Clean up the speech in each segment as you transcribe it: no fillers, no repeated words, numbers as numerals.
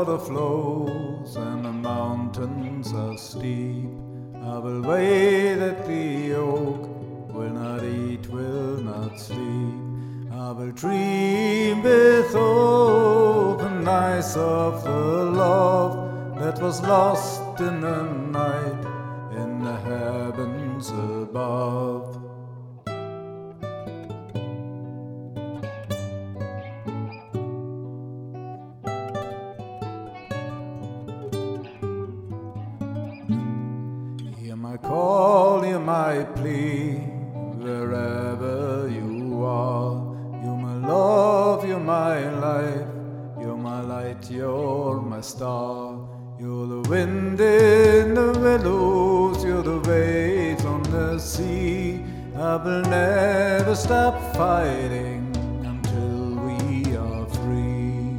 water flows and the mountains are steep, I will wait at the oak, will not eat, will not sleep. I will dream with open eyes of the love that was lost in the night in the heavens above. Hear my call, hear my plea, wherever you are. You're my love, you're my life, you're my light, you're my star. You're the wind in the willows, you're the waves on the sea. I will never stop fighting until we are free.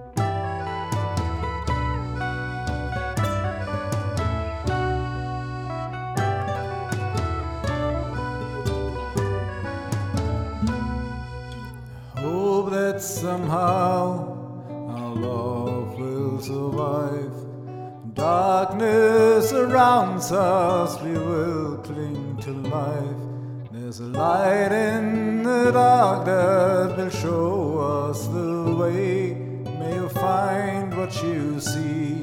Hope that somehow our love will survive. Darkness surrounds us, we will cling to life. There's a light in the dark that will show us the way. May you find what you see